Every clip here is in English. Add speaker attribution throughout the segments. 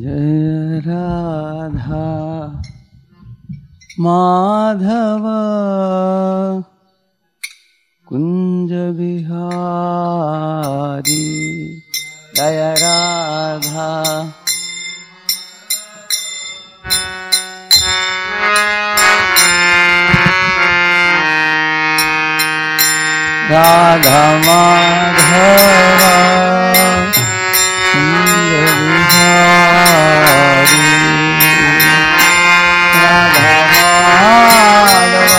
Speaker 1: जय राधा माधव कुंज बिहारी। जय राधा राधा माधव कुंज बिहारी। राधा माधव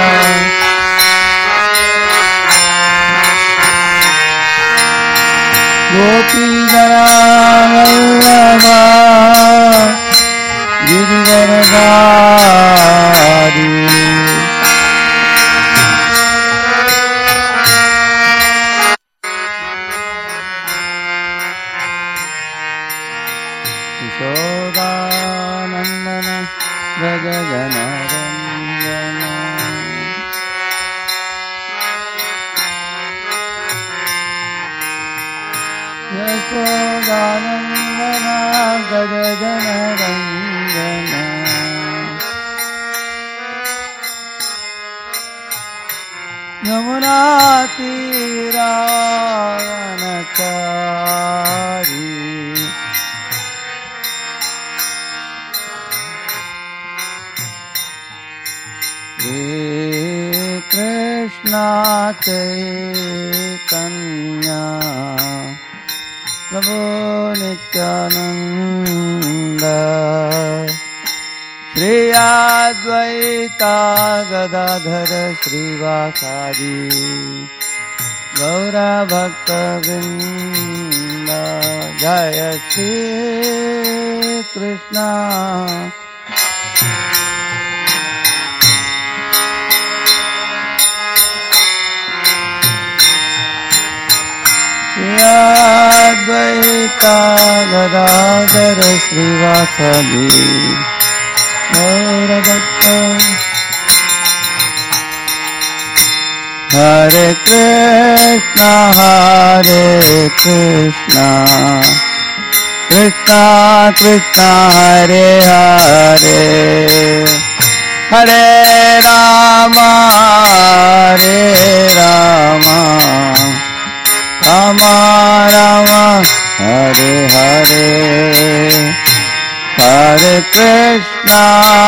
Speaker 1: गोपी वल्लभा गिरिवरधारी। यशोदानंदन व्रज जनरंजन। यशोदानंदन व्रज जनरंजन। यमुना तीरावनचारी। कृष्णा चैतन्या प्रभु नित्यानंद। श्री अद्वैता गदाधर श्रीवासादि गौरभक्तवृंद। जय श्री कृष्ण। अद्वैता गदाधर श्रीवासादि गौरभक्त। हरे कृष्णा कृष्णा कृष्णा हरे हरे। हरे राम राम राम हरे हरे। हरे कृष्णा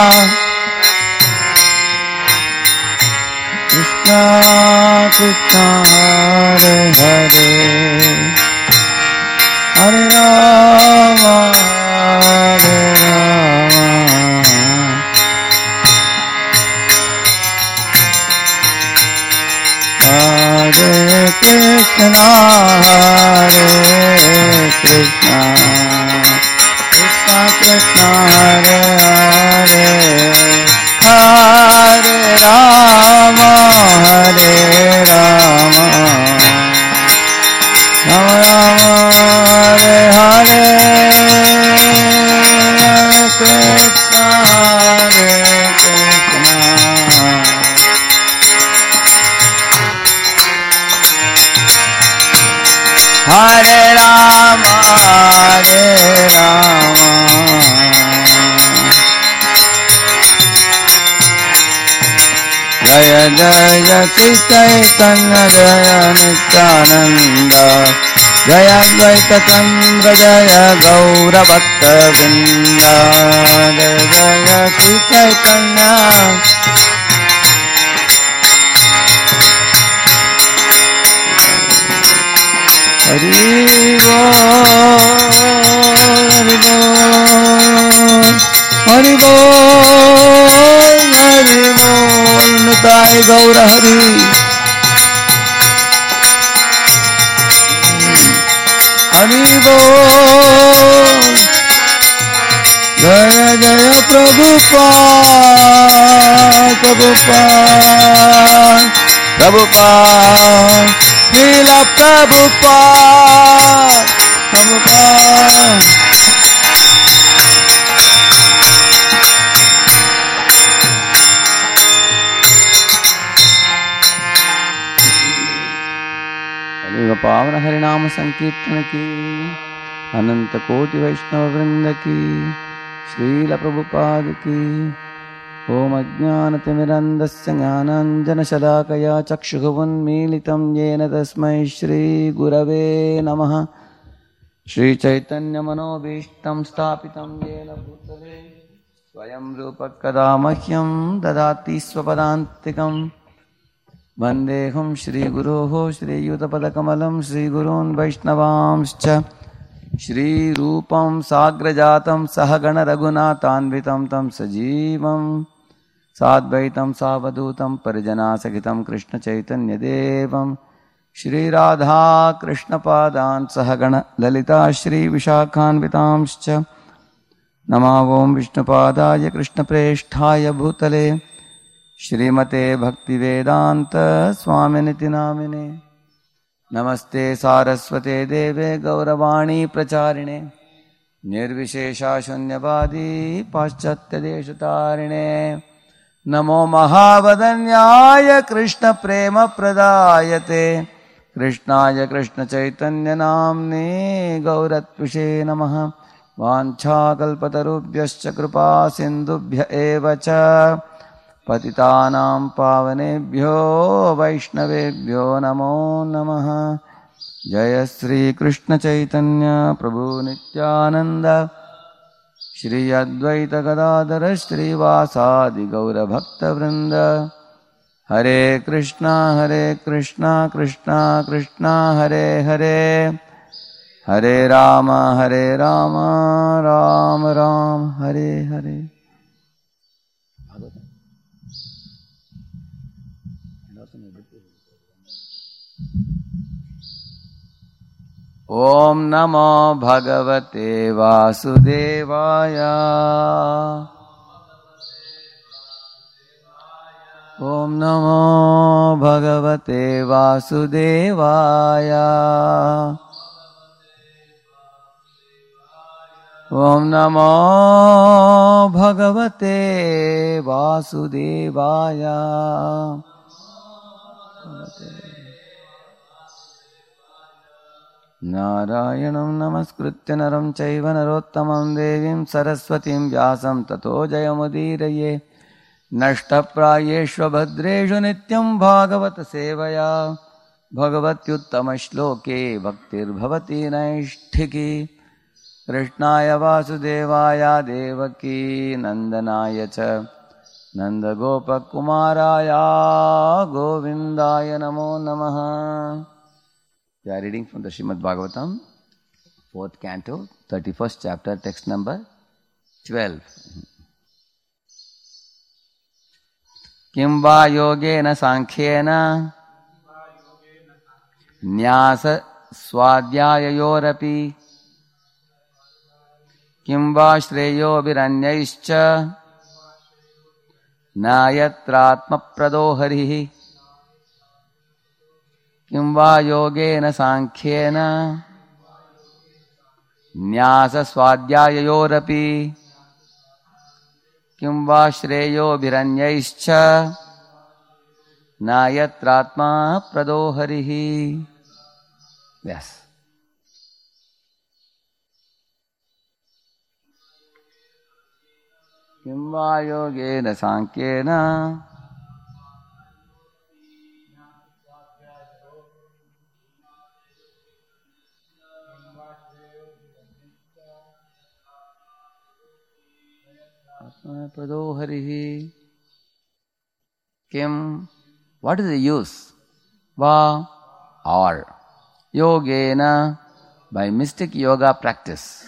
Speaker 1: कृष्णा कृष्णा हरे हरे। हरे राम हरे कृष्णा कृष्णा कृष्णा हरे हरे। हरे राम राम राम हरे हरे। कृष्णा कृष्णा हरे राम जय जय श्री चैतन्य जय नित्यानंद। जय अद्वैत चंद्र जय गौरभक्तवृंद। जय जय श्री चैतन्य। हरि बोल हरि बोल हरि बोल हरि बोल। निताय गौर हरि। हरि बोल। जय जय प्रभुपाद प्रभुपाद प्रभुपाद। श्रील प्रभुपाद प्रभुपाद। पावन हरिनाम संकीर्तन की। अनंत कोटि वैष्णव वृंद की, श्रील प्रभुपाद की। ओम अज्ञानतिमिरन्धस्य ज्ञानाञ्जनशलाकया चक्षुः उन्मीलितं येन तस्मै श्रीगुरवे नमः। श्रीचैतन्यमनोभीष्टं स्थापितं येन भूतले स्वयं रूपकदा मह्यं ददाति स्वपदान्तिकम्। वन्देऽहं श्रीगुरोः श्रीयुतपदकमलं श्रीगुरून् वैष्णवांश्च। श्रीरूपं साग्रजातं सहगणरघुनाथान्वितं तं सजीवं साद्वैतं सावधूतं परिजनासहितं कृष्णचैतन्यदेवं श्रीराधाकृष्णपादान् सहगण ललिता श्रीविशाखान्वितांश्च। नमो ॐ विष्णुपादाय कृष्णप्रेष्ठाय भूतले श्रीमते भक्तिवेदान्त स्वामिनिति नामिने। नमस्ते सारस्वते देवे गौरवाणी प्रचारिणे निर्विशेषशून्यवादी पाश्चात्यदेशतारिणे। नमो महावदन्याय कृष्णप्रेमप्रदायते कृष्णाय कृष्णचैतन्यनाम्ने गौरत्विषे नमः। वाञ्छाकल्पतरुभ्यश्च कृपा सिन्धुभ्य एव च पतितानां पावनेभ्यो वैष्णवेभ्यो नमो नमः। जय श्री कृष्ण चैतन्य प्रभु नित्यानंद श्री अद्वैत गदाधर श्रीवासादि गौर भक्तवृंद। हरे कृष्णा कृष्णा कृष्णा हरे हरे, हरे राम राम राम हरे हरे। ओम नमो भगवते वासुदेवाय। ओम नमो भगवते वासुदेवाय। ओम नमो भगवते वासुदेवाय। नारायणं नमस्कृत्य नरं चैव नरोत्तमं देवीं सरस्वतीं व्यासं ततो जयमुदीरये। नष्टप्रायेषु भद्रेषु नित्यं भागवत सेवया भगवत्युत्तमश्लोके भक्तिर्भवति नैष्ठिकी। कृष्णाय वासुदेवाय देवकी नन्दनाय च नन्दगोपकुमाराय गोविन्दाय नमो नमः। We are reading from the Srimad Bhagavatam, 4th canto, 31st chapter, text number 12. Kim va yogena sankhena nyasa swadhyayorapi kim va shreyo viranyaischa nayatratma pradoharihi। किं वा योगेन सांख्येन न्यास स्वाध्याययोरपि किं वा श्रेयोभिरन्यैश्च न यत्रात्मा प्रदो हरिः। Yes. किं वा योगेन सांख्येन प्रदो हरिः। Kim, what is the use? Va or yogena, by mystic yoga practice.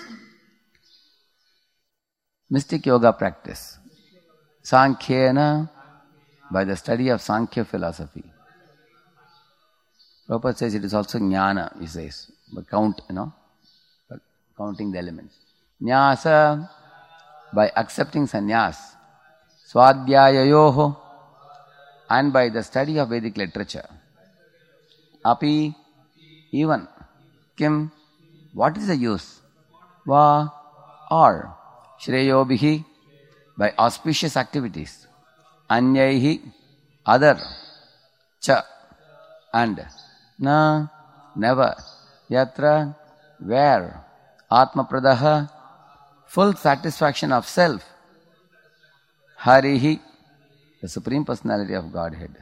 Speaker 1: Mystic yoga practice. Sankhyena, by the study of Sankhya philosophy. Prabhupada says it is also jnana, he says, but count, but counting the elements. Nyasa, by accepting sannyas. Swadhyayayoho, and by the study of Vedic literature. Api, even. Kim, what is the use? Va, or. Shreyobihi, by auspicious activities. Anyaihi, other. Cha, and. Na, never. Yatra, where. Atma Pradaha, full satisfaction of self. Harihi, the Supreme Personality of Godhead.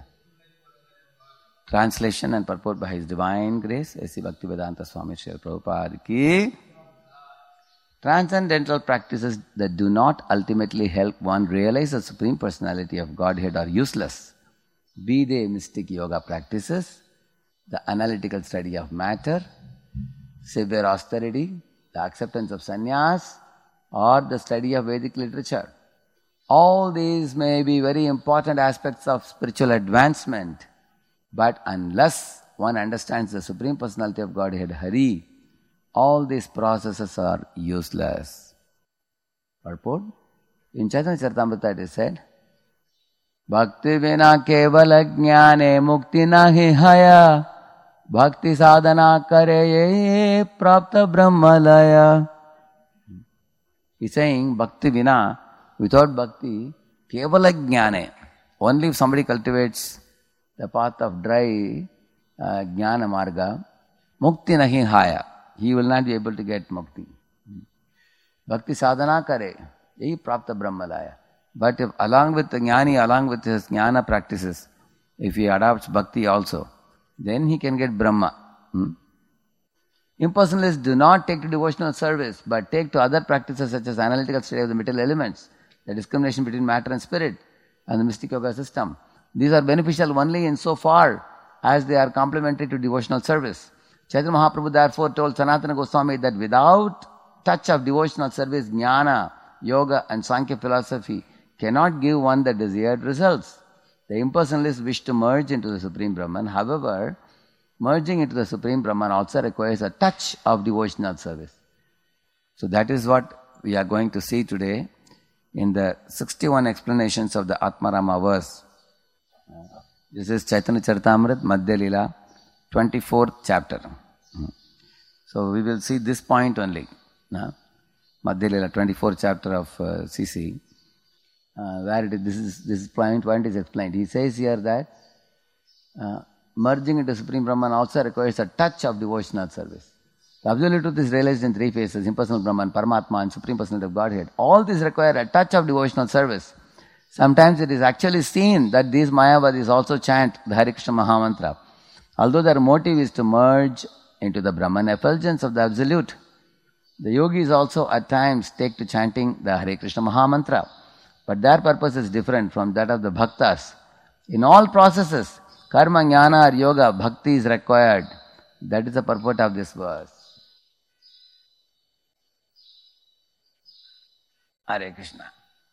Speaker 1: Translation and purport by His Divine Grace, A.C. Bhaktivedanta Swami Srila Prabhupada ki. Transcendental practices that do not ultimately help one realize the Supreme Personality of Godhead are useless. Be they mystic yoga practices, the analytical study of matter, severe austerity, the acceptance of sannyas, or the study of Vedic literature. All these may be very important aspects of spiritual advancement, but unless one understands the Supreme Personality of Godhead, Hari, all these processes are useless. Purport? In Chaitanya Charitamrita it is said, Bhakti vina kevala jnane mukti nahi haya, bhakti sadhana kareye prapta brahmalaya. He is saying, Bhakti vina, without bhakti, kevala jnane. Only if somebody cultivates the path of dry jnana marga, mukti nahi haya. He will not be able to get mukti. Bhakti sadhana kare, yahi prapta brahmalaya. But if along with the jnani, along with his jnana practices, if he adopts bhakti also, then he can get Brahma. Impersonalists do not take to devotional service, but take to other practices such as analytical study of the material elements, the discrimination between matter and spirit, and the mystic yoga system. These are beneficial only insofar as they are complementary to devotional service. Chaitanya Mahaprabhu therefore told Sanatana Goswami that without touch of devotional service, jnana, yoga and Sankhya philosophy cannot give one the desired results. The impersonalists wish to merge into the Supreme Brahman. However, merging into the Supreme Brahman also requires a touch of devotional service. So that is what we are going to see today in the 61 explanations of the Atmarama verse. This is Chaitanya Charitamrita, Madhya Lila, 24th chapter. So we will see this point only. Madhya Lila, 24th chapter of CC. Where it is, this point is explained. He says here that merging into Supreme Brahman also requires a touch of devotional service. The absolute truth is realized in three phases: impersonal Brahman, Paramatma and Supreme Personality of Godhead. All these require a touch of devotional service. Sometimes it is actually seen that these Mayavadis also chant the Hare Krishna Mahamantra, although their motive is to merge into the Brahman effulgence of the Absolute. The yogis also at times take to chanting the Hare Krishna Mahamantra, but their purpose is different from that of the bhaktas. In all processes, karma, jnana or yoga, bhakti is required. That is the purport of this verse. Hare Krishna.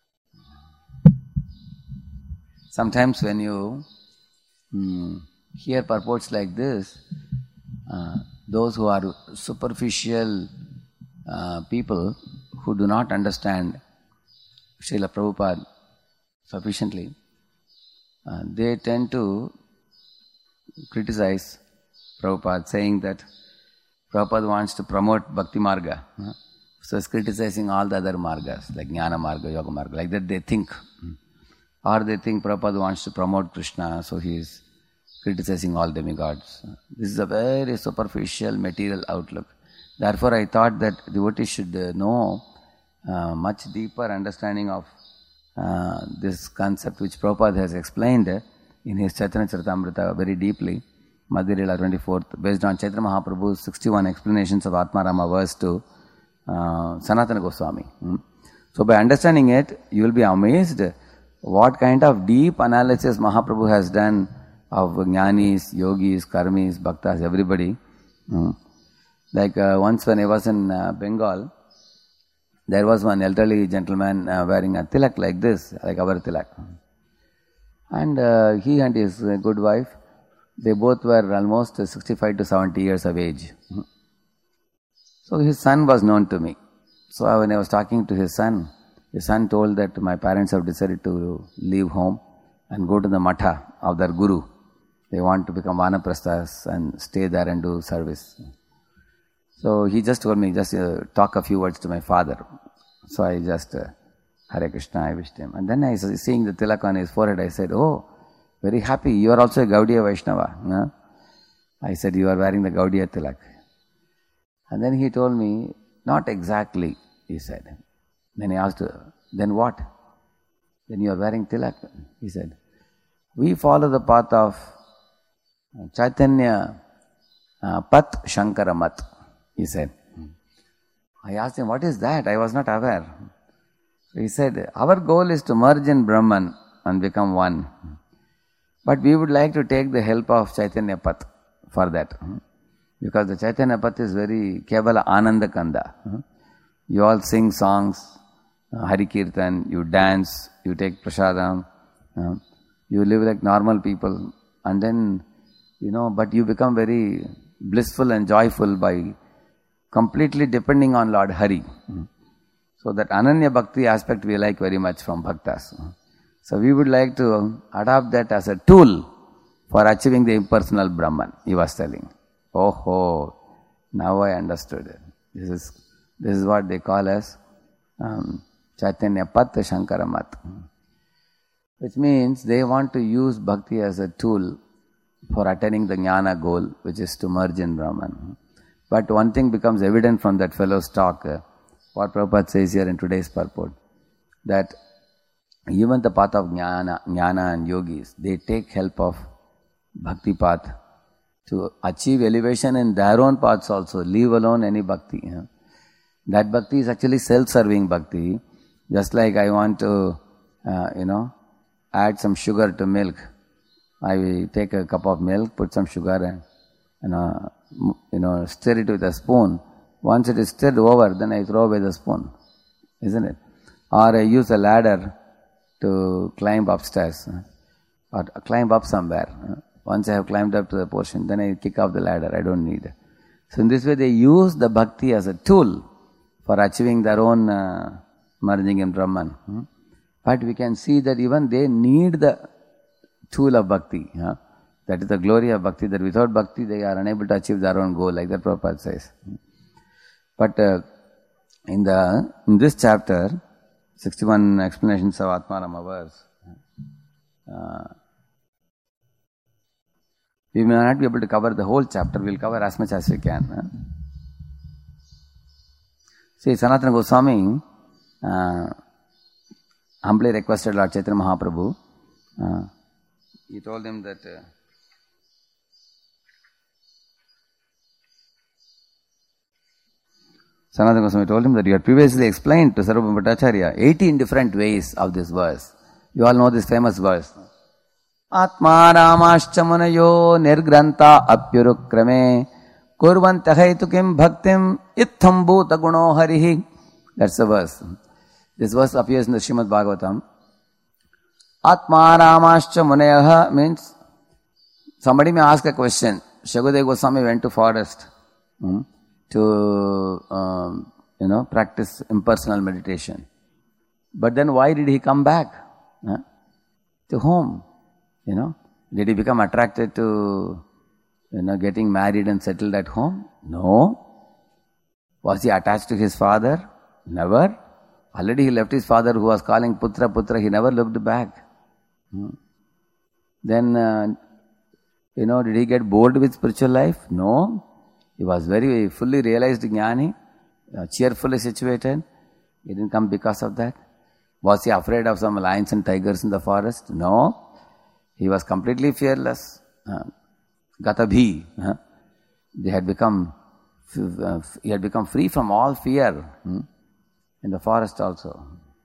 Speaker 1: Sometimes when you hear purports like this, those who are superficial people who do not understand Srila Prabhupada sufficiently, they tend to criticize Prabhupada, saying that Prabhupada wants to promote Bhakti Marga. So he's criticizing all the other margas, like Jnana Marga, Yoga Marga, like that they think. Or they think Prabhupada wants to promote Krishna, so he is criticizing all demigods. This is a very superficial material outlook. Therefore I thought that devotees should know much deeper understanding of this concept which Prabhupada has explained in his Chaitanya Charitamrita very deeply, Madhya Lila 24th, based on Chaitanya Mahaprabhu's 61 explanations of Atmarama verse to Sanatana Goswami. So by understanding it, you will be amazed what kind of deep analysis Mahaprabhu has done of jnanis, yogis, karmis, bhaktas, everybody. Like once when I was in Bengal, there was one elderly gentleman wearing a tilak like this, like our tilak. And he and his good wife, they both were almost 65 to 70 years of age. So his son was known to me. So when I was talking to his son told that my parents have decided to leave home and go to the matha of their guru. They want to become vanaprasthas and stay there and do service. So he just told me, just talk a few words to my father. So I just, Hare Krishna, I wished him. And then I was seeing the tilak on his forehead, I said, oh, very happy, you are also a Gaudiya Vaishnava. I said, you are wearing the Gaudiya tilak. And then he told me, Not exactly, he said. Then he asked, then what? Then you are wearing tilak? He said, we follow the path of Chaitanya Pat Shankara Mat, he said. I asked him, what is that? I was not aware. He said, our goal is to merge in Brahman and become one. But we would like to take the help of Chaitanya Path for that. Because the Chaitanya Path is very Kevala Ananda Kanda. You all sing songs, Hari Kirtan, you dance, you take prasadam, you live like normal people. And then, but you become very blissful and joyful by completely depending on Lord Hari. So that Ananya Bhakti aspect we like very much from Bhaktas. So we would like to adopt that as a tool for achieving the impersonal Brahman, he was telling. Oh, now I understood. This is what they call as Chaitanya Pat Shankara Mat. Which means they want to use Bhakti as a tool for attaining the Jnana goal, which is to merge in Brahman. But one thing becomes evident from that fellow's talk, what Prabhupada says here in today's purport, that even the path of Jnana and yogis, they take help of Bhakti path to achieve elevation in their own paths also, leave alone any Bhakti. That Bhakti is actually self-serving Bhakti. Just like I want to, add some sugar to milk. I will take a cup of milk, put some sugar and, stir it with a spoon. Once it is stirred over, then I throw away the spoon. Isn't it? Or I use a ladder to climb upstairs or climb up somewhere. Once I have climbed up to the portion, then I kick off the ladder. I don't need it. So in this way, they use the Bhakti as a tool for achieving their own merging in Brahman. But we can see that even they need the tool of Bhakti. That is the glory of Bhakti, that without Bhakti they are unable to achieve their own goal, like that Prabhupada says. But in this chapter, 61 explanations of Atmarama verse, we may not be able to cover the whole chapter, we will cover as much as we can. See, Sanatana Goswami humbly requested Lord Chaitanya Mahaprabhu. He told him that Sanatana Goswami told him that you had previously explained to Sarvabhauma Bhattacharya 18 different ways of this verse. You all know this famous verse. Atma Ramascha Munayo Nirgranta Apyurukrame Kurvanta Haitukim Bhaktim Itham Bhuta Guno Harihi. That's the verse. This verse appears in the Srimad Bhagavatam. Atma Ramascha Munayaha means somebody may ask a question. Shukadeva Goswami went to forest to practice impersonal meditation. But then why did he come back? To whom? Did he become attracted to getting married and settled at home? No. Was he attached to his father? Never. Already he left his father who was calling Putra, Putra. He never looked back. Then, did he get bored with spiritual life? No. He was very fully realized Jnani, cheerfully situated. He didn't come because of that. Was he afraid of some lions and tigers in the forest? No. He was completely fearless. Gatabhi. He had become free from all fear in the forest also.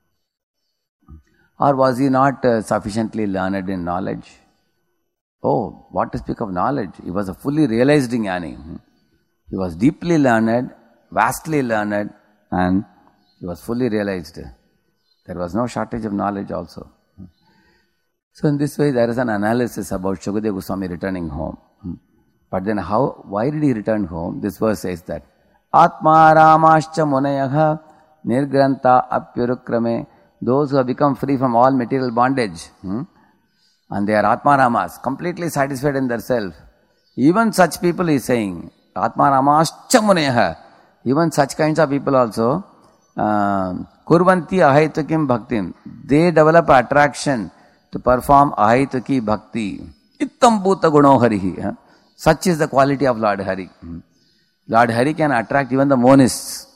Speaker 1: Or was he not sufficiently learned in knowledge? Oh, what to speak of knowledge? He was a fully realized Jnani. He was deeply learned, vastly learned, and he was fully realized. There was no shortage of knowledge also. So in this way, there is an analysis about Shukadeva Goswami returning home. But then why did he return home? This verse says that, Atma Ramascha Munayaha Nirgranta Apyurukrame, those who have become free from all material bondage, and they are Atma Ramas, completely satisfied in their self. Even such people, he is saying, Atma Ramascha Munayaha, even such kinds of people also, Kurvanti Ahaitukim Bhaktim, they develop attraction to perform Ahaituki Bhakti. Ittam Bhuta Guno Harihi. Such is the quality of Lord Hari. Lord Hari can attract even the monists.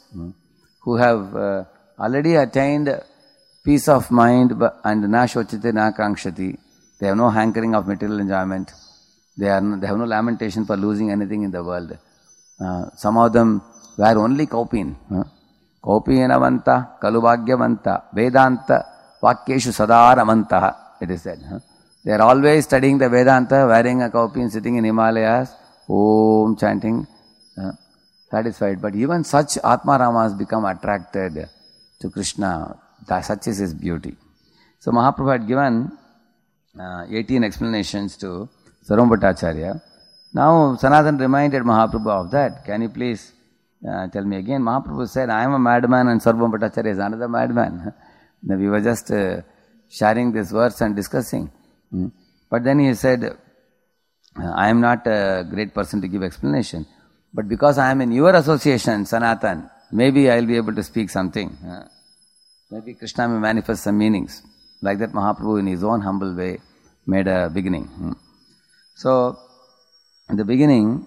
Speaker 1: who have already attained peace of mind and na shochite na kankshati. They have no hankering of material enjoyment. They have no lamentation for losing anything in the world. Some of them were only kaupin. Kaupinavanta, kalubhagyavanta, Vedanta, vakyeshu sadaramanta, it is said. They are always studying the Vedanta, wearing a kaupin, sitting in Himalayas, Om chanting, satisfied. But even such Atmaramas become attracted to Krishna. Such is his beauty. So Mahaprabhu had given 18 explanations to Sarvabhattacharya. Now Sanatana reminded Mahaprabhu of that. Can you please tell me again? Mahaprabhu said, I am a madman and Sarvabhattacharya is another madman. We were just sharing this verse and discussing. But then he said, I am not a great person to give explanation. But because I am in your association, Sanatan, maybe I will be able to speak something. Maybe Krishna may manifest some meanings. Like that Mahaprabhu in his own humble way made a beginning. So, in the beginning,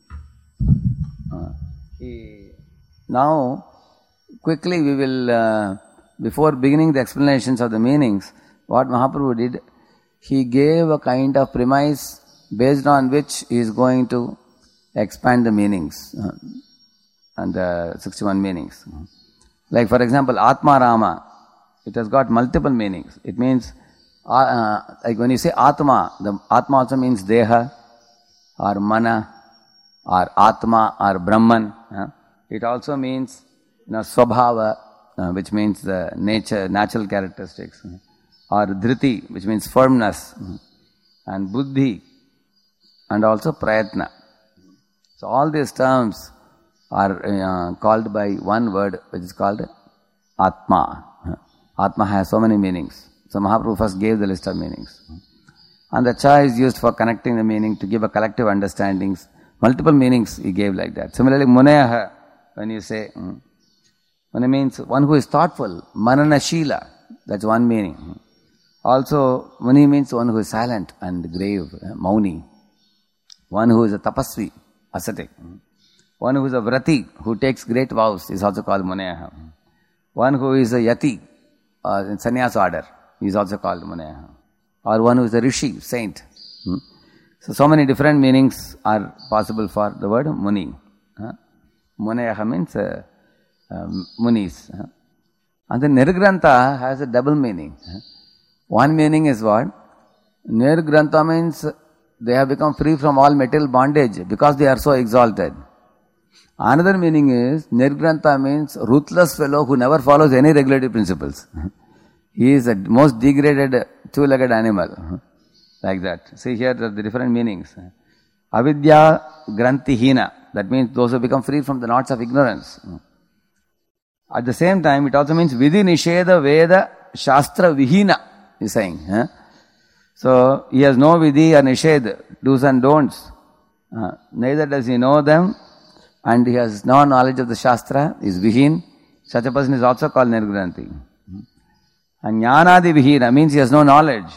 Speaker 1: now quickly we will, before beginning the explanations of the meanings, what Mahaprabhu did, he gave a kind of premise based on which he is going to expand the meanings and the 61 meanings. Like for example, Atma Rama, it has got multiple meanings. It means, like when you say Atma, the Atma also means Deha, or Mana, or Atma, or Brahman. It also means Swabhava, which means the nature, natural characteristics, or Dhriti, which means firmness, and Buddhi, and also Prayatna. So all these terms are called by one word, which is called Atma. Atma has so many meanings. So Mahaprabhu first gave the list of meanings. And the cha is used for connecting the meaning to give a collective understandings. Multiple meanings he gave like that. Similarly, Muneyaha, when you say, Mune means one who is thoughtful, Mananashila, that's one meaning. Also, Muni means one who is silent and grave, Mauni. One who is a tapasvi, ascetic. One who is a vrati, who takes great vows, is also called Muneyaha. One who is a yati, in sannyas order, is also called Muneyaha. Or one who is a rishi, saint. So many different meanings are possible for the word Muni. Muneyaha means munis. And the Nirgrantha has a double meaning. One meaning is what? Nirgrantha means they have become free from all material bondage because they are so exalted. Another meaning is, Nirgrantha means ruthless fellow who never follows any regulatory principles. He is the most degraded two-legged animal. Like that. See here the different meanings. Avidya Grantihina, that means those who become free from the knots of ignorance. At the same time, it also means Vidhi Nisheda Veda Shastra Vihina, he is saying. So, he has no Vidhi or Nisheda, do's and don'ts. Neither does he know them, and he has no knowledge of the Shastra, is Vihin. Such a person is also called Nirgranti. And Jnanadi Vihina means he has no knowledge.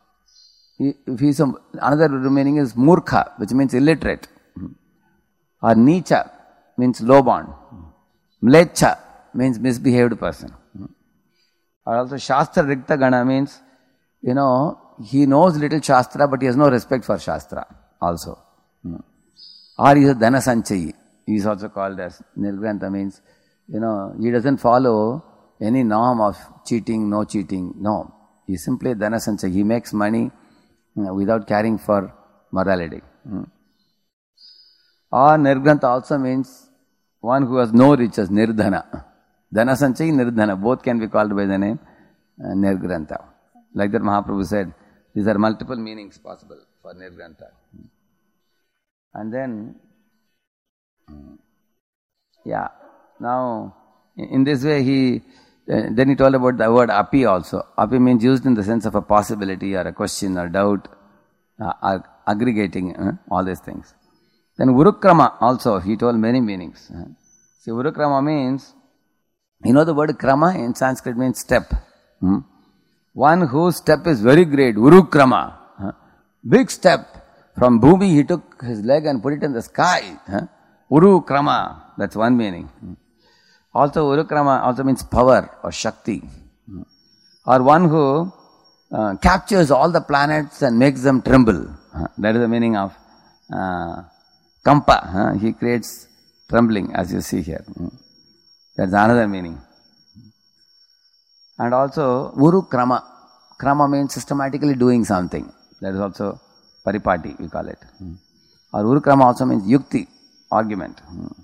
Speaker 1: Another meaning is Murkha, which means illiterate. Or Nicha means low born. Mlecha means misbehaved person. Or also Shastra Rikta Gana means, he knows little Shastra but he has no respect for Shastra also. Or he is a Dhana Sanchayi. He is also called as Nirgrantha means, he doesn't follow any norm of cheating, no cheating. No. He is simply Dhana Sanchayi. He makes money without caring for morality. Or Nirgrantha also means one who has no riches, Nirdhana. Dhana Sanchayi, Nirdhana, both can be called by the name Nirgrantha. Like that Mahaprabhu said, these are multiple meanings possible for Nirgrantha. And then, now in this way then he told about the word api also. Api means used in the sense of a possibility or a question or doubt, aggregating all these things. Then Urukrama also, he told many meanings. See, Urukrama means, the word krama in Sanskrit means step. One whose step is very great, Urukrama. Big step. From Bhumi he took his leg and put it in the sky. Urukrama, that's one meaning. Also, Urukrama also means power or Shakti. Or one who captures all the planets and makes them tremble. That is the meaning of Kampa. He creates trembling, as you see here. That's another meaning. And also, Urukrama. Krama means systematically doing something. That is also Paripati, we call it. Or Urukrama also means Yukti, argument.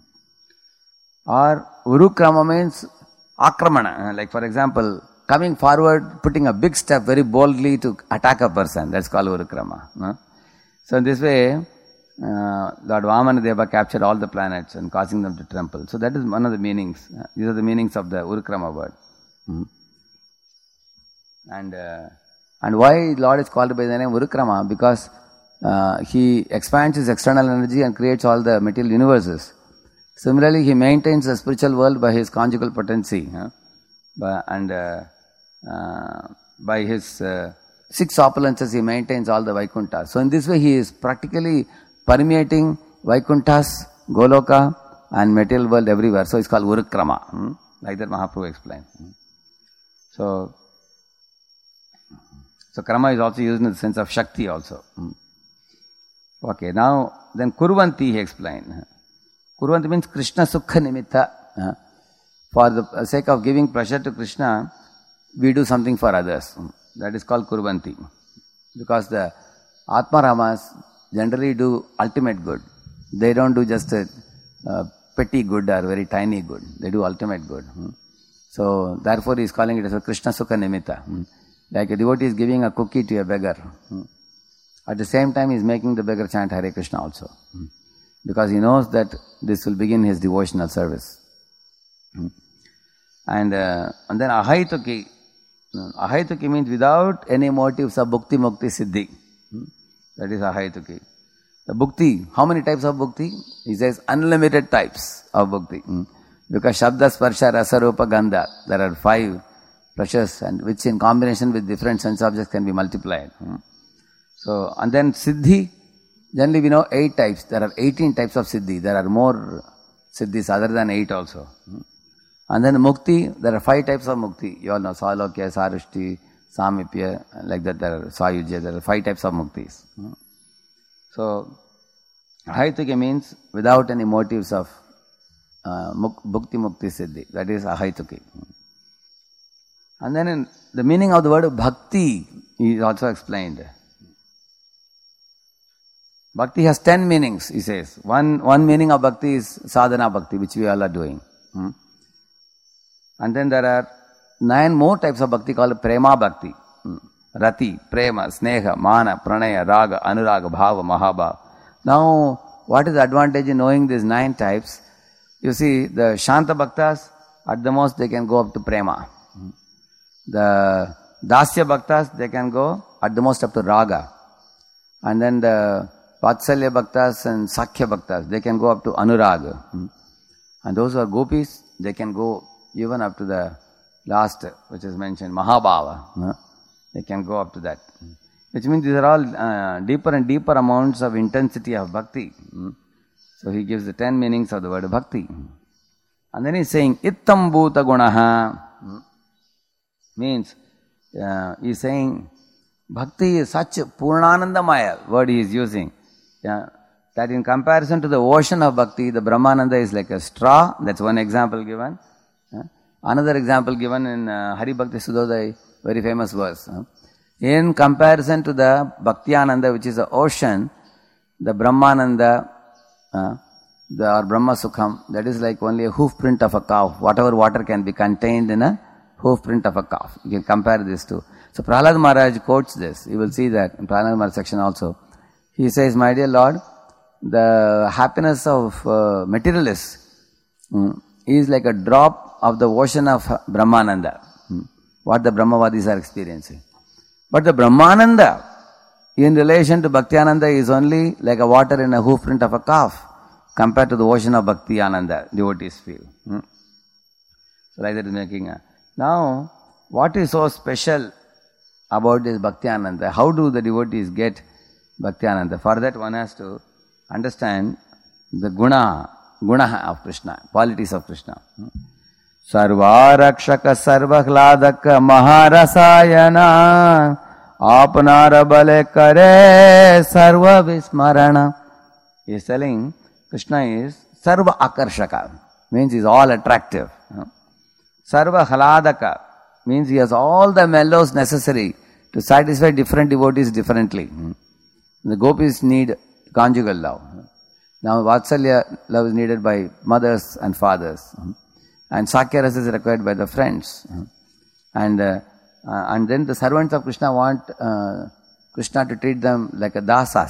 Speaker 1: Or Urukrama means Akramana. Like for example, coming forward, putting a big step very boldly to attack a person. That's called Urukrama. So in this way, Lord Vamanadeva captured all the planets and causing them to tremble. So that is one of the meanings. These are the meanings of the Urukrama word. And why Lord is called by the name Urukrama? Because he expands his external energy and creates all the material universes. Similarly, he maintains the spiritual world by his conjugal potency. And by his 6 opulences, he maintains all the Vaikunthas. So in this way, he is practically permeating Vaikunthas, Goloka, and material world everywhere. So it's called Urukrama. Like that Mahaprabhu explained. So Krama is also used in the sense of Shakti also. Okay, now then Kurvanti he explained. Kurvanti means Krishna Sukha Nimitta. For the sake of giving pleasure to Krishna, we do something for others. That is called Kurvanti. Because the Atma Ramas generally do ultimate good. They don't do just a petty good or very tiny good. They do ultimate good. So therefore he is calling it as a Krishna Sukha Nimitta. Like a devotee is giving a cookie to a beggar. At the same time he is making the beggar chant Hare Krishna also. Because he knows that this will begin his devotional service. And then Ahaituki. Ahaituki means without any motives of Bhukti Mukti Siddhi. That is Ahaituki. The Bhukti, how many types of Bhukti? He says unlimited types of Bhukti. Because Shabda, Sparsha, Rasa, Rupa, Gandha, there are 5 precious and which in combination with different sense objects can be multiplied. So, and then Siddhi, generally we know 8 types. There are 18 types of Siddhi. There are more Siddhis other than 8 also. And then Mukti, there are 5 types of Mukti. You all know Salokya, Sarushti, Samipya, like that there are Sayujya, there are 5 types of Muktis. So, Ahaituki means without any motives of Bhukti Mukti Siddhi. That is Ahaituki. And then in the meaning of the word Bhakti is also explained. Bhakti has 10 meanings, he says. One meaning of Bhakti is Sadhana Bhakti, which we all are doing. And then there are 9 more types of Bhakti called Prema Bhakti. Rati, Prema, Sneha, Mana, Pranaya, Raga, Anuraga, Bhava, Mahabhava. Now, what is the advantage in knowing these 9 types? You see, the Shanta Bhaktas, at the most they can go up to Prema. The Dasya Bhaktas, they can go at the most up to Raga. And then the Vatsalya Bhaktas and Sakhya Bhaktas, they can go up to Anuraga. And those who are Gopis, they can go even up to the last, which is mentioned, Mahabhava. They can go up to that. Which means these are all deeper and deeper amounts of intensity of Bhakti. So he gives the 10 meanings of the word Bhakti. And then he's saying, Ittam Bhuta Gunaha. Means, he's saying, Bhakti is such a Purnanandamaya, word he is using. That in comparison to the ocean of Bhakti, the Brahmananda is like a straw. That's one example given. Another example given in Hari Bhakti Sudodai, very famous verse. In comparison to the Bhaktiyananda, which is the ocean, the Brahmananda, or Brahma Sukham, that is like only a hoof print of a cow. Whatever water can be contained in a hoof print of a calf. You can compare this to. So Prahlad Maharaj quotes this. You will see that in Prahlad Maharaj section also. He says, my dear Lord, the happiness of materialists is like a drop of the ocean of Brahmananda. What the Brahmavadis are experiencing. But the Brahmananda in relation to Bhaktiyananda is only like a water in a hoof print of a calf compared to the ocean of Bhaktiyananda, devotees feel. So like that is making a... Now, what is so special about this Bhaktiyananda? How do the devotees get Bhaktiyananda? For that one has to understand the guna of Krishna, qualities of Krishna. Sarvarakshaka sarvahladaka maharasayana apnara bale kare sarva vismarana. He is telling Krishna is sarva akarshaka, means he is all attractive. Sarva hladaka means he has all the mellows necessary to satisfy different devotees differently. The gopis need conjugal love. Now Vatsalya love is needed by mothers and fathers. And Sakya rasa is required by the friends. And then the servants of Krishna want Krishna to treat them like a dasas.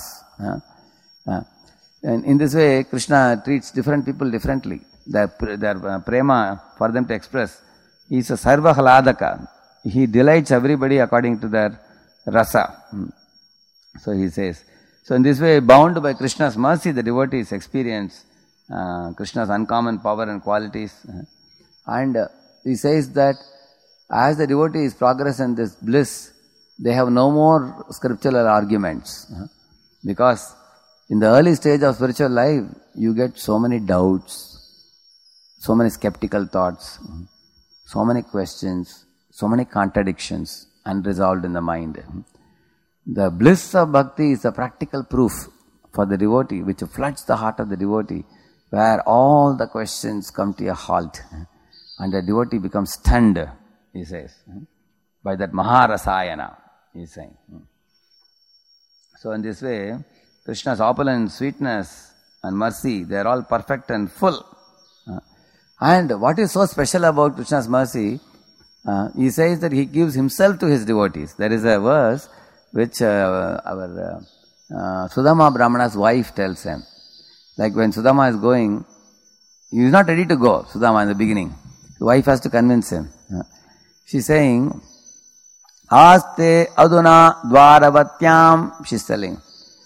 Speaker 1: And in this way, Krishna treats different people differently. Their prema for them to express. He is a sarva hladaka. He delights everybody according to their rasa. So he says. So in this way, bound by Krishna's mercy, the devotees experience Krishna's uncommon power and qualities. And he says that as the devotees progress in this bliss, they have no more scriptural arguments. Because in the early stage of spiritual life, you get so many doubts, so many skeptical thoughts, so many questions, so many contradictions unresolved in the mind. The bliss of bhakti is a practical proof for the devotee, which floods the heart of the devotee, where all the questions come to a halt. And the devotee becomes stunned, he says, by that maharasayana, he is saying. So in this way, Krishna's opulence, sweetness and mercy, they are all perfect and full. And what is so special about Krishna's mercy, he says that he gives himself to his devotees. There is a verse which our Sudama Brahmana's wife tells him. Like when Sudama is going, he is not ready to go, Sudama in the beginning. The wife has to convince him. She's saying, Aste aduna dvaravatyam, she's telling,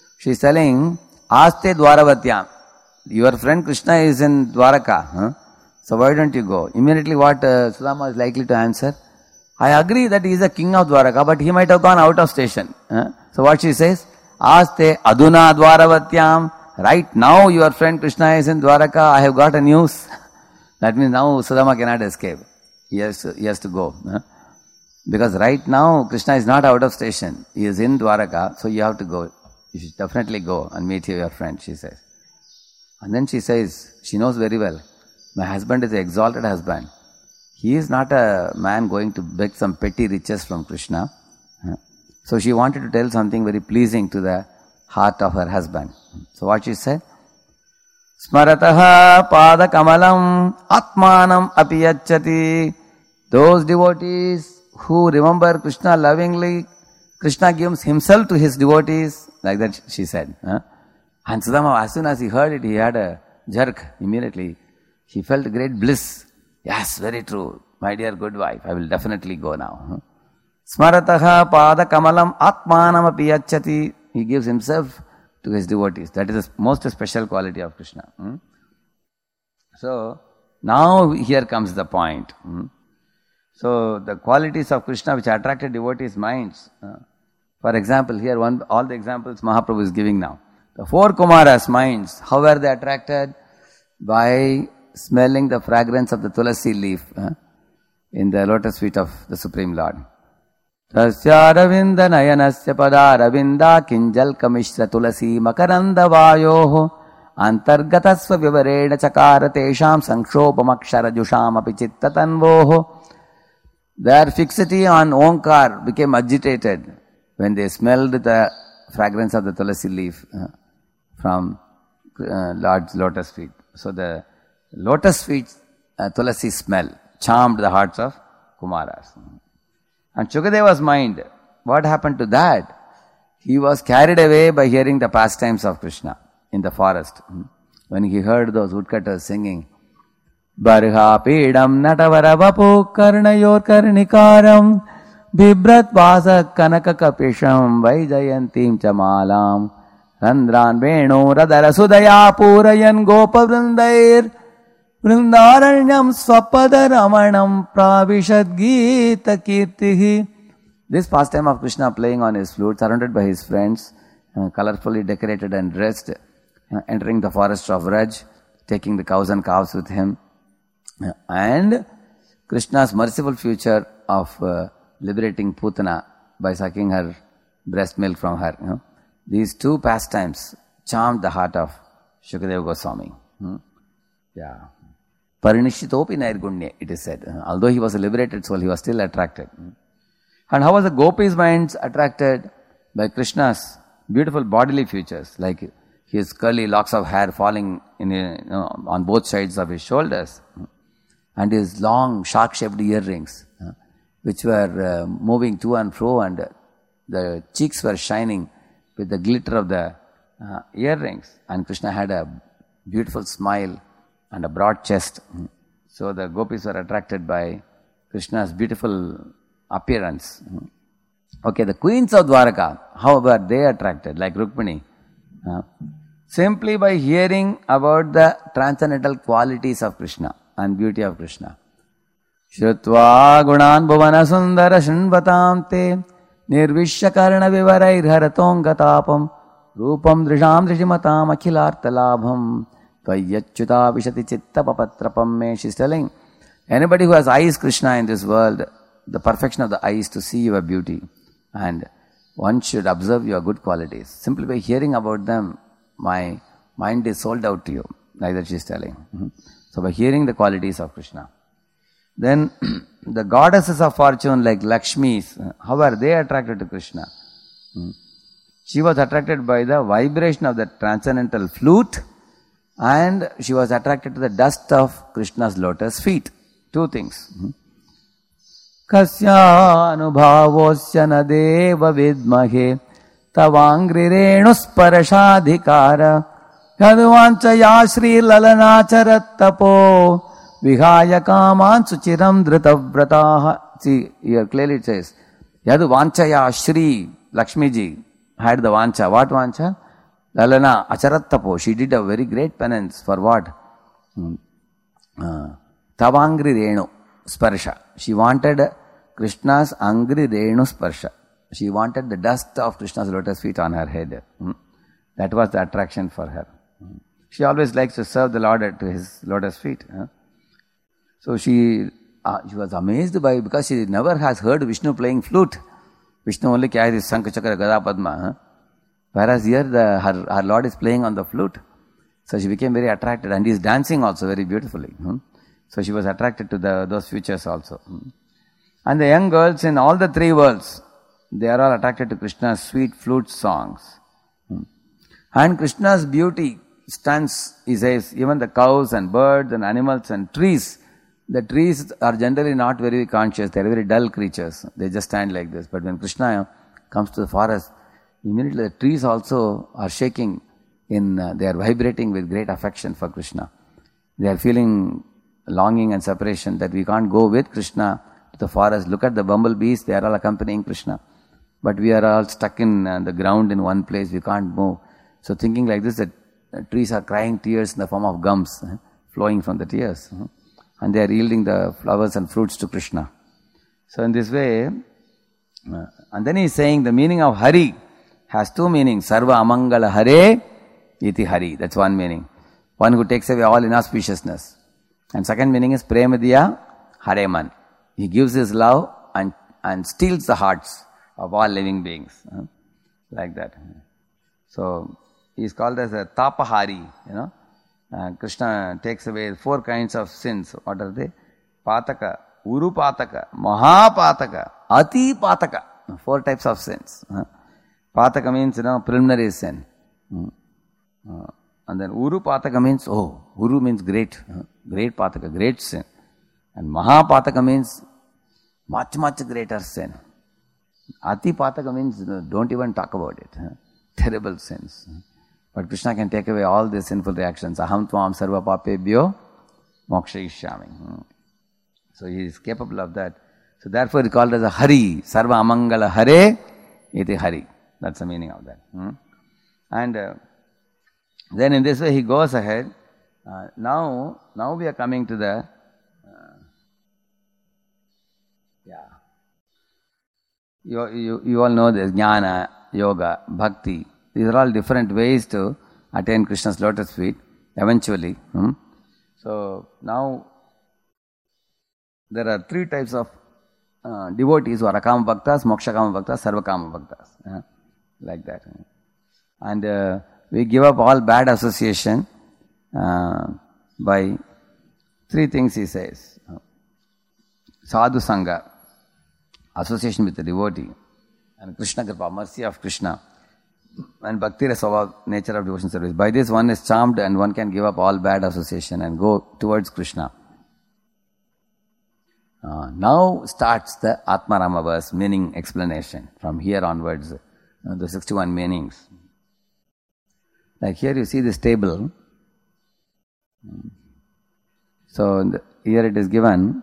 Speaker 1: Aste dvaravatyam. Your friend Krishna is in Dwaraka. So why don't you go? Immediately what Sudama is likely to answer? I agree that he is the king of Dwaraka, but he might have gone out of station. So what she says? Aste aduna dvaravatyam. Right now your friend Krishna is in Dwaraka, I have got a news. That means now Sudama cannot escape. He has to go. Because right now Krishna is not out of station. He is in Dwaraka, so you have to go. You should definitely go and meet your friend, she says. And then she says, she knows very well, my husband is an exalted husband. He is not a man going to beg some petty riches from Krishna. So she wanted to tell something very pleasing to the heart of her husband. So what she said? Smarataha pada kamalam atmanam apiyachati. Those devotees who remember Krishna lovingly, Krishna gives himself to his devotees. Like that she said. And Sudama, as soon as he heard it, he had a jerk immediately. He felt great bliss. Yes, very true. My dear good wife, I will definitely go now. Smarataha pada kamalam atmanam apiyachati. He gives himself to his devotees. That is the most special quality of Krishna. So, now here comes the point. So, the qualities of Krishna which attracted devotees' minds. For example, here all the examples Mahaprabhu is giving now. The 4 Kumaras' minds, how were they attracted? By smelling the fragrance of the tulasi leaf in the lotus feet of the Supreme Lord. Tasya ravinda nayanasya pada ravinda kinjal kamishra tulasi makaranda vayoho antargatasva vivarena chakara tesham sankshopamakshara jusham api chitta tanvoho. Their fixity on Omkar became agitated when they smelled the fragrance of the tulasi leaf from Lord's lotus feet. So the lotus feet tulasi smell charmed the hearts of Kumaras. And Shukadeva's mind, what happened to that? He was carried away by hearing the pastimes of Krishna in the forest. When he heard those woodcutters singing, Barha Pedam Natavara Vapu Karnayor Karnikaram Bibrat Vasa Kanaka Kapisham Vaijayantim Chamalam Randran Venu Radara Sudaya Purayan Gopa Vrindair Vrindaranyam Swapada Ramanam Pravishad Gita Kirtihi. This pastime of Krishna playing on his flute, surrounded by his friends, colorfully decorated and dressed, entering the forest of Raj, taking the cows and calves with him. And Krishna's merciful future of liberating Putana by sucking her breast milk from her. These two pastimes charmed the heart of Shukadeva Goswami. Yeah. Parinishitopi Nairgunye, it is said. Although he was a liberated soul, he was still attracted. And how was the gopis' minds attracted? By Krishna's beautiful bodily features, like his curly locks of hair falling on both sides of his shoulders, and his long shark-shaped earrings, which were moving to and fro, and the cheeks were shining with the glitter of the earrings. And Krishna had a beautiful smile and a broad chest. So the gopis were attracted by Krishna's beautiful appearance. Okay, the queens of Dwaraka, how were they attracted? Like Rukmini. Simply by hearing about the transcendental qualities of Krishna and beauty of Krishna. Shrutva gunan bhuvana sundara shinvatam te nirvishya karna vivarair haratonga tapam rupam drisham drishimatam akhilartha labham tvayyachyuta vishati chitta papatrapam me. She is telling, anybody who has eyes, Krishna, in this world, the perfection of the eyes to see your beauty, and one should observe your good qualities. Simply by hearing about them, my mind is sold out to you, like that she is telling. So by hearing the qualities of Krishna. Then the goddesses of fortune like Lakshmi, how are they attracted to Krishna? She was attracted by the vibration of the transcendental flute, and she was attracted to the dust of Krishna's lotus feet. Two things. Kasya anubhavosya na deva vidmahe tavangri renusparashadhikara yaduvanchaya shri lalanacharat vihaya kaman suchiram dhritavrataha. See, here clearly it says, Yadu vanchaya Shri Lakshmi ji had the vancha. What vancha? Lalana acharattapo. She did a very great penance for what? Tavangri Renu Sparsha. She wanted Krishna's Angri Renu Sparsha. She wanted the dust of Krishna's lotus feet on her head. That was the attraction for her. She always likes to serve the Lord at his lotus feet. So she was amazed by, because she never has heard Vishnu playing flute. Vishnu only carries Shankha Chakra Gada Padma. Whereas here her Lord is playing on the flute. So she became very attracted, and he is dancing also very beautifully. So she was attracted to those features also. And the young girls in all the three worlds, they are all attracted to Krishna's sweet flute songs. And Krishna's beauty stands, he says, even the cows and birds and animals and trees. The trees are generally not very conscious, they are very dull creatures. They just stand like this. But when Krishna comes to the forest, immediately the trees also are shaking, they are vibrating with great affection for Krishna. They are feeling longing and separation, that we can't go with Krishna to the forest. Look at the bumblebees, they are all accompanying Krishna. But we are all stuck in the ground in one place, we can't move. So thinking like this, the trees are crying tears in the form of gums, flowing from the tears. And they are yielding the flowers and fruits to Krishna. So in this way, and then he is saying the meaning of Hari has two meanings. Sarva amangala hare iti Hari. That's one meaning. One who takes away all inauspiciousness. And second meaning is Premadiya Hareman. He gives his love and steals the hearts of all living beings. Like that. So he is called as a Tapahari, Krishna takes away 4 kinds of sins. What are they? Pataka, Uru Pataka, Mahapataka, Ati Pataka. 4 types of sins. Pataka means, preliminary sin. And then Uru Pataka means, Uru means great. Great Pataka, great sin. And Mahapataka means much, much greater sin. Ati Pataka means, don't even talk about it. Terrible sins. But Krishna can take away all these sinful reactions. Aham tvam sarva papebhyo mokshayishyami. So he is capable of that. So therefore he called as a Hari. Sarva amangala hare iti Hari. That's the meaning of that. And then in this way he goes ahead. Now we are coming to the You all know this Jnana, Yoga, Bhakti. These are all different ways to attain Krishna's lotus feet eventually. So now there are three types of devotees who are Akama Bhaktas, Moksha Kama Bhaktas, Sarva Kama Bhaktas. Like that. And we give up all bad association by three things he says. Sadhu Sangha, association with the devotee, and Krishna Kripa, mercy of Krishna, and Bhakti Rasava, nature of devotion service. By this one is charmed and one can give up all bad association and go towards Krishna. Now starts the Atmarama verse meaning explanation from here onwards, the 61 meanings. Like here you see this table. So here it is given.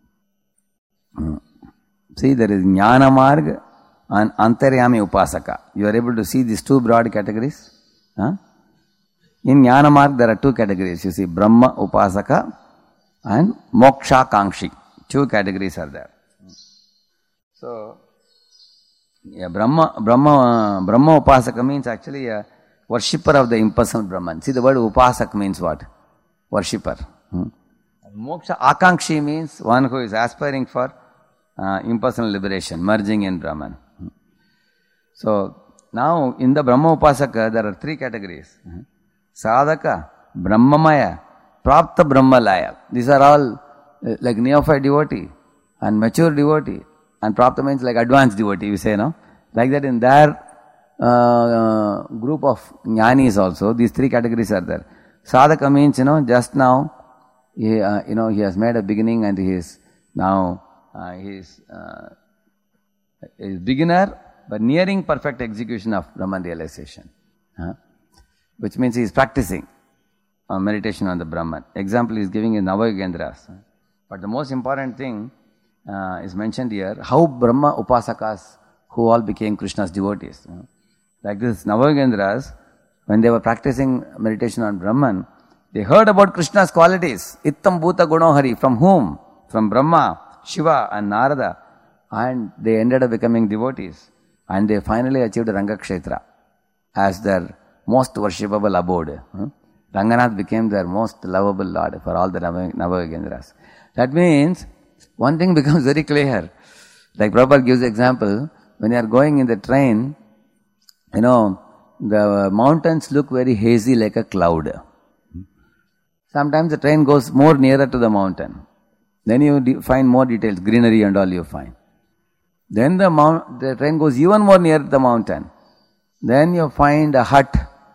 Speaker 1: See, there is Jnana Marg and Antaryami Upasaka. You are able to see these two broad categories. In Jnana Marg there are two categories. You see Brahma Upasaka and Moksha Kankshi. Two categories are there. So, Brahma Upasaka means actually a worshipper of the impersonal Brahman. See, the word Upasak means what? Worshipper. Moksha Akankshi means one who is aspiring for impersonal liberation, merging in Brahman. So, now in the Brahma Upasaka there are three categories. Sadhaka, Brahmamaya, Prapta Brahmalaya. These are all like neophyte devotee and mature devotee, and Prapta means like advanced devotee, we say, no? Like that in their group of jnanis also, these three categories are there. Sadhaka means, just now, he has made a beginning and he is now, he is beginner, but nearing perfect execution of Brahman realization. Which means he is practicing meditation on the Brahman. Example he is giving is Navayogendras. But the most important thing is mentioned here, how Brahma Upasakas who all became Krishna's devotees. Like this, Navayogendras, when they were practicing meditation on Brahman, they heard about Krishna's qualities. Ittam Bhuta Gunohari. From whom? From Brahma, Shiva and Narada. And they ended up becoming devotees. And they finally achieved Rangakshetra as their most worshipable abode. Ranganath became their most lovable lord for all the Navayogendras. That means, one thing becomes very clear. Like Prabhupada gives the example, when you are going in the train, the mountains look very hazy like a cloud. Sometimes the train goes more nearer to the mountain. Then you find more details, greenery and all you find. Then the train goes even more near to the mountain. Then you find a hut.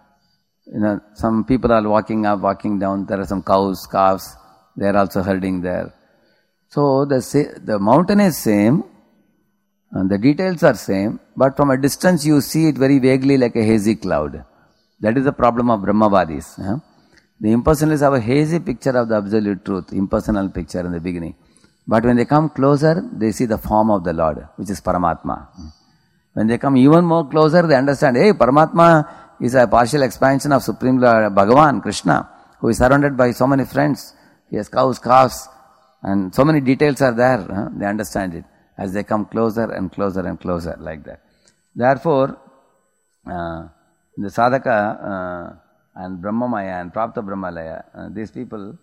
Speaker 1: Some people are walking up, walking down. There are some cows, calves. They are also herding there. So the mountain is same, and the details are same, but from a distance you see it very vaguely like a hazy cloud. That is the problem of Brahmavadis. The impersonalists have a hazy picture of the absolute truth, impersonal picture in the beginning. But when they come closer, they see the form of the Lord, which is Paramatma. When they come even more closer, they understand, hey, Paramatma is a partial expansion of Supreme Lord Bhagavan, Krishna, who is surrounded by so many friends. He has cows, calves, and so many details are there. They understand it as they come closer and closer and closer, like that. Therefore, the Sadhaka and Brahmamaya and Prapta Brahmalaya, these people,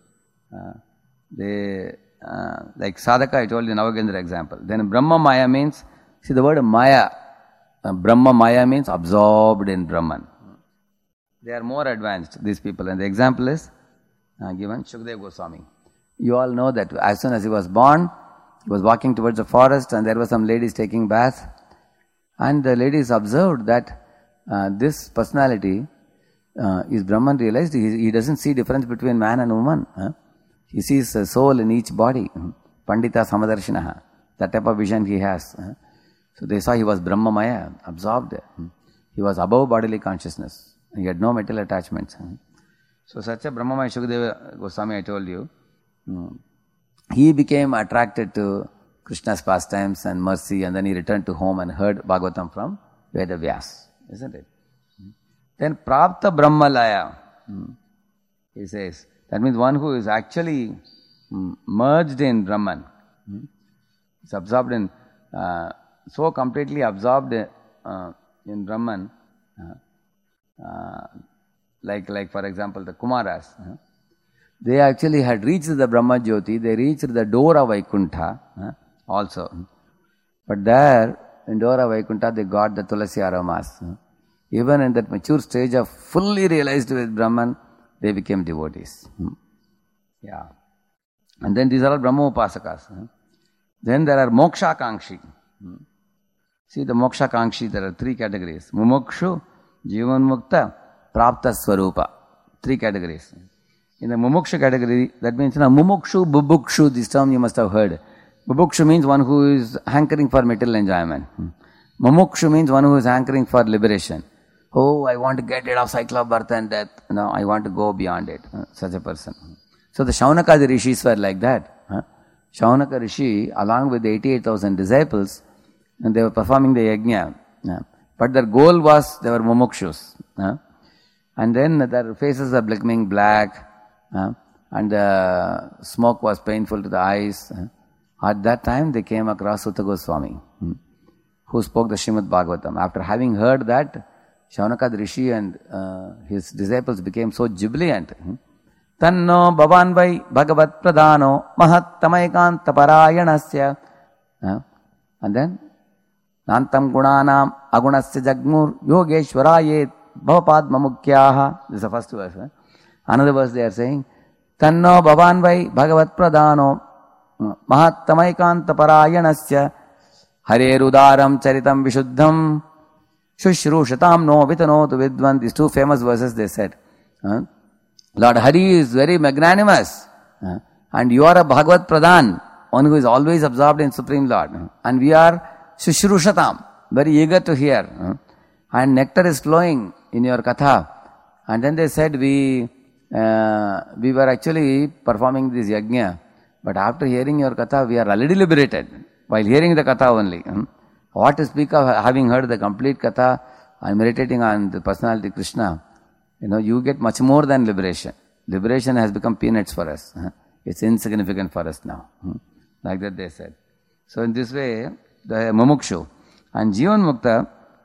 Speaker 1: they, like Sadhaka, I told you Navagendra example. Then Brahmamaya means, see the word Maya, Brahmamaya means absorbed in Brahman. They are more advanced, these people. And the example is given, Shukadeva Goswami. You all know that as soon as he was born, he was walking towards the forest and there were some ladies taking bath. And the ladies observed that this personality is Brahman realized. He doesn't see difference between man and woman. He sees a soul in each body. Pandita Samadarshinaha. That type of vision he has. So they saw he was Brahmamaya, absorbed. He was above bodily consciousness. He had no material attachments. So such a Brahmamaya Shukadeva Goswami, I told you, he became attracted to Krishna's pastimes and mercy, and then he returned to home and heard Bhagavatam from Veda Vyas, isn't it? Then Prapta Brahmalaya, he says, that means one who is actually merged in Brahman. Is absorbed in, so completely absorbed in Brahman, like for example the Kumaras. they actually had reached the Brahma Jyoti, they reached the door of Vaikuntha also. But there, in door of Vaikuntha, they got the Tulasi aromas. Even in that mature stage of fully realized with Brahman, they became devotees. Yeah. And then these are all Brahma Upasakas. Then there are Moksha Kankshi. See the Moksha Kankshi, there are three categories. Mumukshu, Jivan Mukta, Prapta Swarupa. Three categories. In the Mumukshu category, that means Mumukshu, Bubukshu, this term you must have heard. Bubukshu means one who is hankering for material enjoyment. Mumukshu means one who is hankering for liberation. Oh, I want to get rid of cycle of birth and death. No, I want to go beyond it. Such a person. So the Shaunaka rishis were like that. Shaunaka rishi, along with the 88,000 disciples, and they were performing the yajna. But their goal was, they were mumukshus. And then their faces were becoming black, and the smoke was painful to the eyes. At that time, they came across Sutta Goswami, who spoke the Srimad Bhagavatam. After having heard that, Shaunaka rishi and his disciples became so jubilant. Tanno bhavan vai bhagavat pradano mahattamaikanta parayanasya. And then, Nantam gunanam agunasya jagmur yogeshwarayet bhavapadma mukhyaha. This is the first verse. Another verse they are saying, Tanno bhavan vai bhagavat pradano mahattamaikanta parayanasya harerudaram charitam vishuddham shushrushatam no vitanotu vidvan. These two famous verses they said. Lord Hari is very magnanimous, and you are a Bhagavat Pradhan, one who is always absorbed in Supreme Lord. And we are Shushrushatam, very eager to hear. And nectar is flowing in your katha. And then they said, we were actually performing this yajna, but after hearing your katha, we are already liberated, while hearing the katha only. What to speak of having heard the complete katha and meditating on the personality Krishna? You get much more than liberation. Liberation has become peanuts for us. It's insignificant for us now. Like that they said. So in this way, the Mumukshu and Jivan Mukta,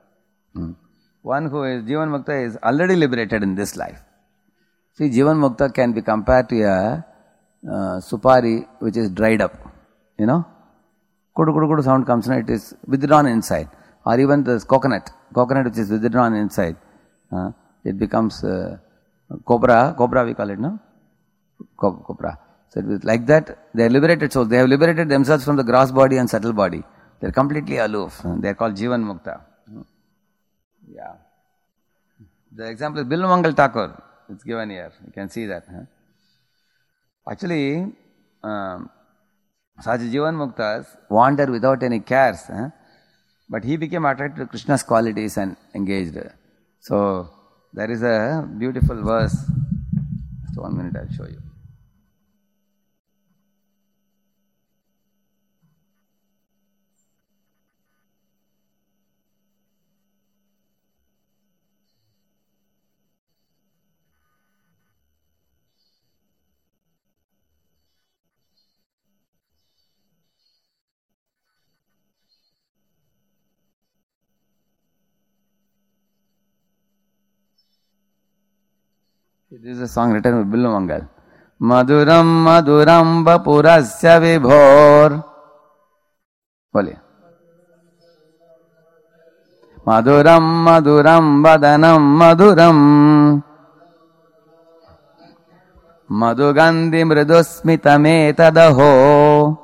Speaker 1: one who is Jivan Mukta is already liberated in this life. See, Jivan Mukta can be compared to a supari which is dried up. Kudu kudu kudu sound comes and it is withdrawn inside. Or even the coconut which is withdrawn inside. It becomes cobra we call it, no? Cobra. So it is like that, they are liberated souls. They have liberated themselves from the gross body and subtle body. They are completely aloof. They are called Jivan Mukta. Yeah. The example is Bilvamangal Thakur. It's given here. You can see that. Actually, such Jivan Muktas wander without any cares. But he became attracted to Krishna's qualities and engaged. So, there is a beautiful verse. Just 1 minute, I'll show you. This is a song written by Bilvamangal. Maduram maduram vapurasya vibhor. Bole. Maduram maduram vadanam maduram. Madugandhi mridusmitametadaho.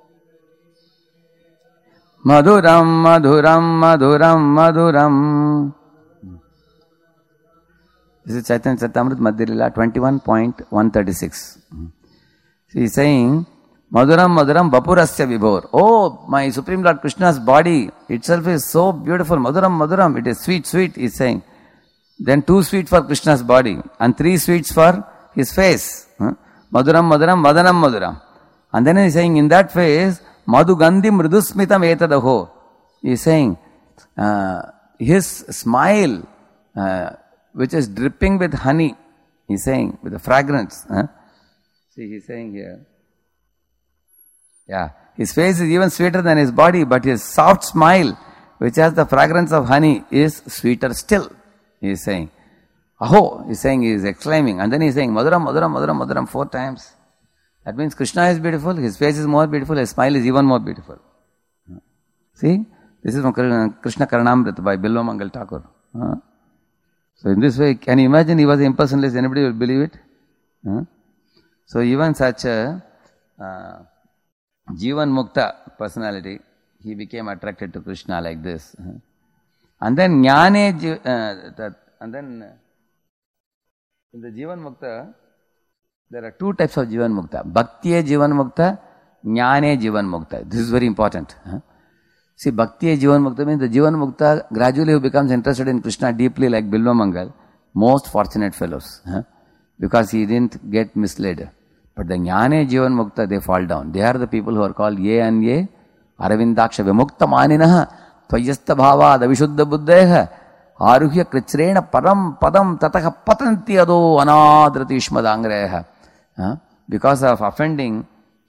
Speaker 1: Maduram maduram maduram maduram. This is Chaitanya Charitamrita Madhya Lila 21.136. He is saying, Maduram Maduram Vapurasya Vibhor. Oh, my Supreme Lord Krishna's body itself is so beautiful. Maduram Maduram, it is sweet, sweet, he is saying. Then 2 sweets for Krishna's body and 3 sweets for his face. Maduram Maduram Vadanam Maduram. And then he is saying, in that face, Madhugandhi Mridusmitam Etadaho. He is saying, his smile, which is dripping with honey, he's saying, with the fragrance. See, he's saying here. Yeah, his face is even sweeter than his body, but his soft smile, which has the fragrance of honey, is sweeter still, he is saying. Aho, he's saying, he's exclaiming, and then he's saying, Maduram, Maduram, Maduram, Maduram 4 times. That means Krishna is beautiful, his face is more beautiful, his smile is even more beautiful. See, this is from Krishna Karanamrita by Bilva Mangal Thakur. So in this way, can you imagine he was impersonalist, anybody will believe it? So even such a Jivan Mukta personality, he became attracted to Krishna like this. And then Jnane, and then in the Jivan Mukta, there are 2 types of Jivan Mukta. Bhaktiye Jivan Mukta, Jnane Jivan Mukta. This is very important. See, Bhaktiye Jivan Mukta means the Jivan Mukta gradually who becomes interested in Krishna deeply like Bilva Mangal, most fortunate fellows. Because he didn't get misled. But the Jnane Jivan Mukta, they fall down. They are the people who are called Ye and Ye, Aravindaksha Vimukta Maninaha, Tvayasta Bhava, Davishuddha Buddheha, Aruhya Krichrena Param Padam Tataha Patanti Ado Anadrati Ishmadangreha. Because of offending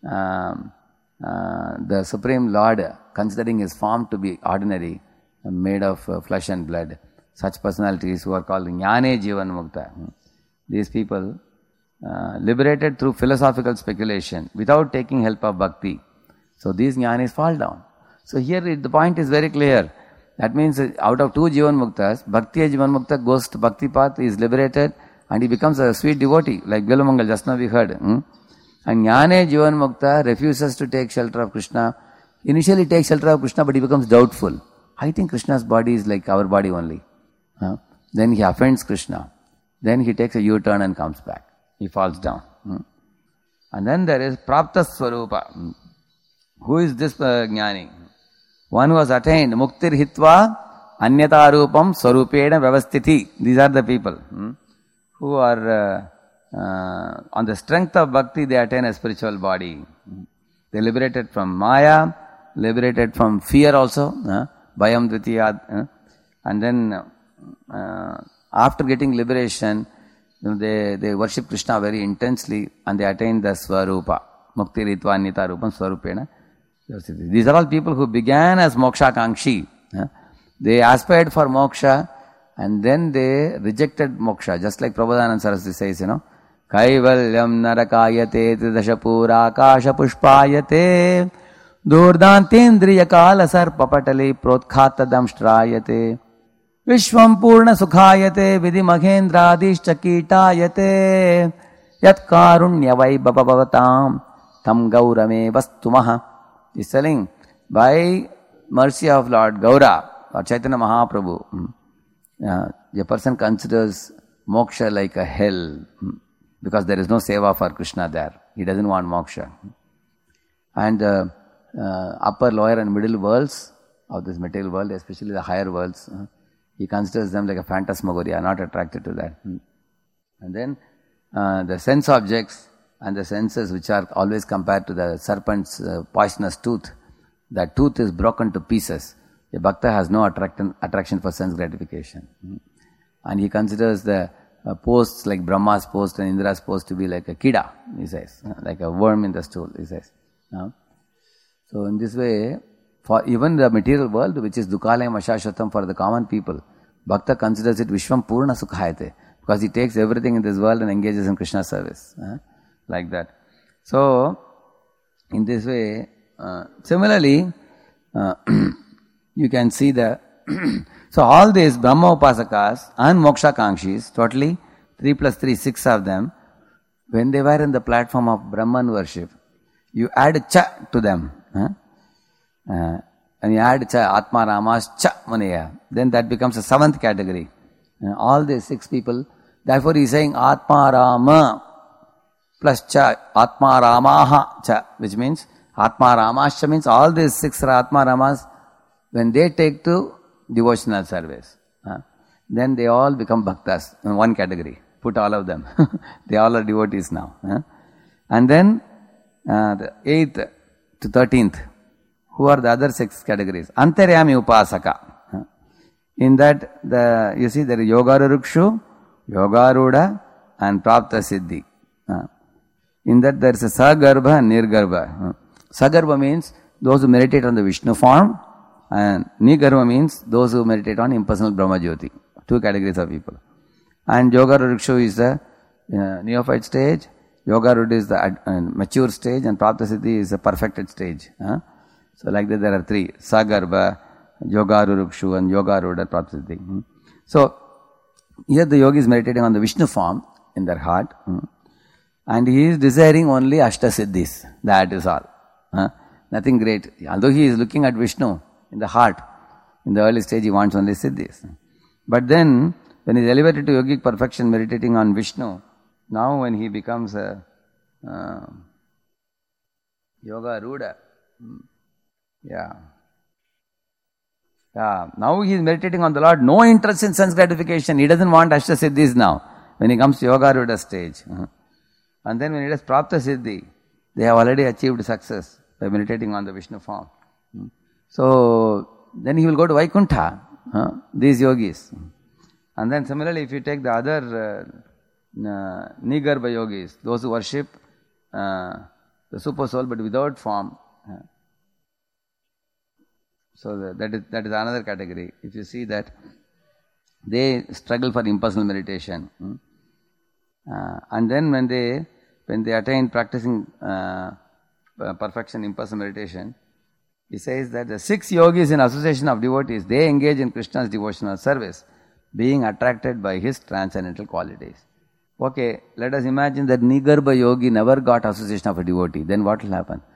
Speaker 1: the Supreme Lord, considering his form to be ordinary, made of flesh and blood, such personalities who are called Jnane Jivan Mukta. These people liberated through philosophical speculation without taking help of bhakti. So these jnanis fall down. So here the point is very clear. That means out of 2 Jivan Muktas, Bhakti Jivan Mukta goes to Bhakti path, is liberated and he becomes a sweet devotee like Bilva Mangal, just now we heard. And Jnane Jivan Mukta refuses to take shelter of Krishna. Initially takes shelter of Krishna, but he becomes doubtful. I think Krishna's body is like our body only. Then he offends Krishna. Then he takes a U-turn and comes back. He falls down. And then there is Prapta Swarupa. Who is this Jnani? One who has attained Muktir Hitva Anyata Rupam Swarupena Vyavastiti. These are the people who are on the strength of bhakti, they attain a spiritual body. They liberated from Maya, liberated from fear also, Bhayam Dvitiyad. And then after getting liberation, they worship Krishna very intensely and they attain the Swarupa. Mukti Ritva Anyata Rupam Swarupena. These are all people who began as moksha kankshi. They aspired for moksha and then they rejected moksha. Just like Prabodhananda Saraswati says, Kaivalyam narakayate tridashapura akasha pushpayate durdantendriya kala sarpapatale protkhata damshtrayate Vishwam purna sukhayate vidhi maghendradish chakitayate yat karunya vaibhavatam tam gaurame vastumaha. He's telling, by mercy of Lord Gaura or Chaitanya Mahaprabhu, a person considers moksha like a hell because there is no seva for Krishna there. He doesn't want moksha. And upper, lower and middle worlds of this material world, especially the higher worlds, he considers them like a phantasmagoria, not attracted to that. And then the sense objects and the senses which are always compared to the serpent's poisonous tooth, that tooth is broken to pieces. A bhakta has no attraction for sense gratification. And he considers the posts like Brahma's post and Indra's post to be like a kida, he says, like a worm in the stool, he says. So in this way, for even the material world, which is Dukalayam Ashashvatam for the common people, bhakta considers it Vishwam Purna Sukhayate, because he takes everything in this world and engages in Krishna service. Like that. So, in this way, similarly, you can see the so all these Brahma Upasakas and Moksha Kankshis, totally 3 plus 3, 6 of them, when they were in the platform of Brahman worship, you add cha to them. And you add cha, Atma Ramas cha Manaya. Then that becomes a 7th category. All these 6 people, therefore he is saying Atma Rama plus cha, Atma Ramaha cha, which means Atma Ramascha means all these 6 are Atma Ramas, when they take to devotional service, then they all become bhaktas in one category. Put all of them. They all are devotees now. And then the 8th to 13th, who are the other 6 categories? Antaryami Upasaka. In that, you see there is Yogarukshu, Yogaruda and Prapta Siddhi. In that there is a Sagarbha and Nirgarbha. Sagarbha means those who meditate on the Vishnu form, and Nirgarbha means those who meditate on impersonal Brahma Jyoti. 2 categories of people. And Yogarurikshu is the neophyte stage, Yogarud is the mature stage, and Praptasiddhi is the perfected stage. So like that there are three, Sagarbha, Yogarurikshu and Yogarud and Praptasiddhi. So here the yogi is meditating on the Vishnu form in their heart, and he is desiring only Ashtasiddhis. That is all. Nothing great. Although he is looking at Vishnu in the heart, in the early stage he wants only Siddhis. But then, when he is elevated to yogic perfection, meditating on Vishnu, now when he becomes a Yoga Ruda, now he is meditating on the Lord, no interest in sense gratification. He doesn't want Ashtasiddhis now, when he comes to Yoga Ruda stage. And then when he does Praptasiddhi, they have already achieved success by meditating on the Vishnu form. So, then he will go to Vaikuntha, these yogis. And then similarly, if you take the other Nigarbha yogis, those who worship the super soul but without form, so that is another category. If you see that they struggle for impersonal meditation, and then when they attain practicing perfection impersonal meditation, he says that the 6 yogis in association of devotees, they engage in Krishna's devotional service, being attracted by his transcendental qualities. Okay, let us imagine that Nigarbha yogi never got association of a devotee. Then what will happen?